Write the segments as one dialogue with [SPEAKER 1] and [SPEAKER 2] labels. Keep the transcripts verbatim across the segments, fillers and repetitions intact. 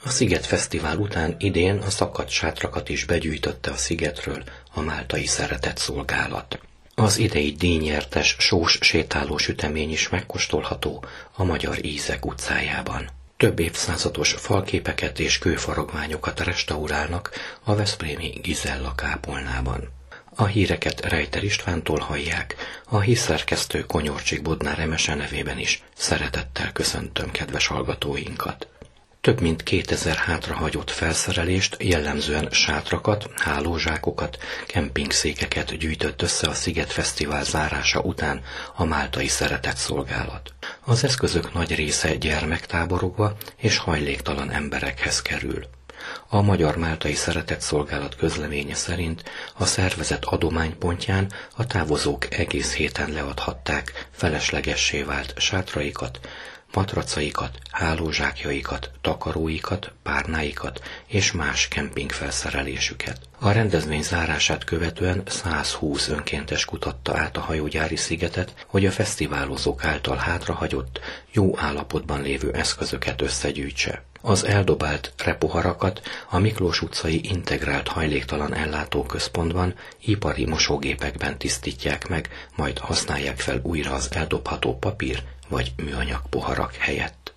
[SPEAKER 1] A Sziget Fesztivál után idén a szakadt sátrakat is begyűjtötte a szigetről a Máltai Szeretett Szolgálat. Az idei díjnyertes sós sétáló sütemény is megkóstolható a Magyar Ízek utcájában. Több évszázados falképeket és kőfaragványokat restaurálnak a veszprémi Gizella kápolnában. A híreket Rejter Istvántól hallják, a hírszerkesztő Konyorcsik Bodnár Emese nevében is szeretettel köszöntöm kedves hallgatóinkat. Több mint kétezer hátrahagyott felszerelést, jellemzően sátrakat, hálózsákokat, kempingszékeket gyűjtött össze a Sziget Fesztivál zárása után a Máltai Szeretett Szolgálat. Az eszközök nagy része gyermektáborokba és hajléktalan emberekhez kerül. A Magyar Máltai Szeretett Szolgálat közleménye szerint a szervezet adománypontján a távozók egész héten leadhatták feleslegessé vált sátraikat, matracaikat, hálózsákjaikat, takaróikat, párnáikat és más kempingfelszerelésüket. A rendezvény zárását követően százhúsz önkéntes kutatta át a hajógyári szigetet, hogy a fesztiválozók által hátrahagyott, jó állapotban lévő eszközöket összegyűjtse. Az eldobált repoharakat a Miklós utcai integrált hajléktalan ellátóközpontban ipari mosógépekben tisztítják meg, majd használják fel újra az eldobható papír vagy műanyag poharak helyett.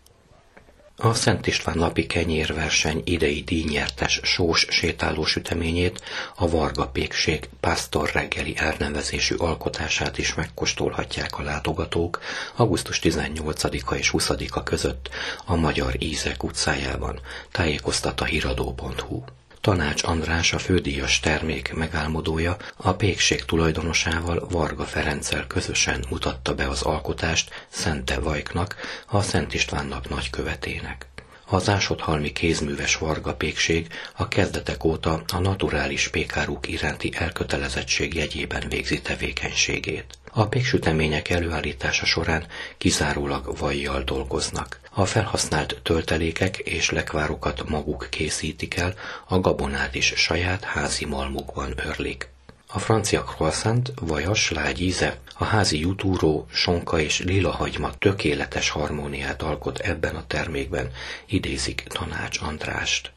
[SPEAKER 1] A Szent István napi kenyérverseny idei díjnyertes sós sétáló süteményét, a Varga Pékség Pásztor reggeli elnevezésű alkotását is megkóstolhatják a látogatók augusztus tizennyolcadika és huszadika között a Magyar Ízek utcájában, tájékoztat a híradó pont hu. Tanács András, a fődíjas termék megálmodója, a pékség tulajdonosával, Varga Ferenccel közösen mutatta be az alkotást Szente Vajknak, a Szent István nap nagykövetének. Az ásóthalmi kézműves Varga Pékség a kezdetek óta a naturális pékáruk iránti elkötelezettség jegyében végzi tevékenységét. A péksütemények előállítása során kizárólag vajjal dolgoznak. A felhasznált töltelékek és lekvárokat maguk készítik el, a gabonát is saját házi malmukban örlik. A francia croissant vajas, lágy íze, a házi jutúró, sonka és lilahagyma tökéletes harmóniát alkot ebben a termékben, idézik Tanács Andrást.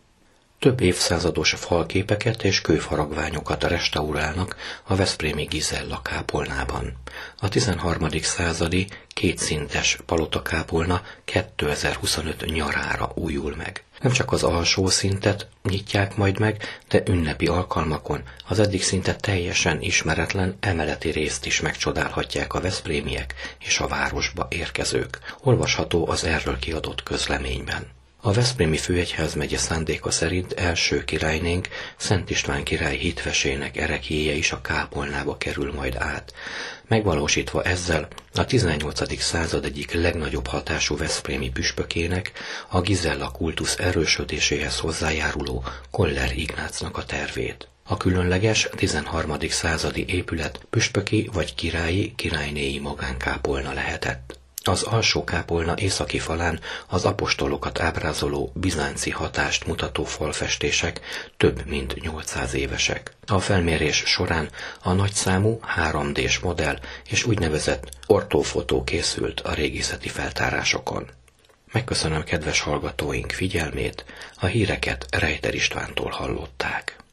[SPEAKER 1] Több évszázados falképeket és kőfaragványokat restaurálnak a veszprémi Gizella kápolnában. A tizenharmadik századi kétszintes palotakápolna kétezer-huszonöt nyarára újul meg. Nem csak az alsó szintet nyitják majd meg, de ünnepi alkalmakon az eddig szinte teljesen ismeretlen emeleti részt is megcsodálhatják a veszprémiek és a városba érkezők. Olvasható az erről kiadott közleményben. A veszprémi főegyházmegye szándéka szerint első királynénk, Szent István király hitvesének ereklyéje is a kápolnába kerül majd át, megvalósítva ezzel a tizennyolcadik század egyik legnagyobb hatású veszprémi püspökének, a Gizella kultusz erősödéséhez hozzájáruló Koller Ignácnak a tervét. A különleges tizenharmadik századi épület püspöki vagy királyi, királynéi magánkápolna lehetett. Az alsó kápolna északi falán az apostolokat ábrázoló bizánci hatást mutató falfestések több mint nyolcszáz évesek. A felmérés során a nagyszámú három dés modell és úgynevezett ortófotó készült a régészeti feltárásokon. Megköszönöm kedves hallgatóink figyelmét, a híreket Rejter Istvántól hallották.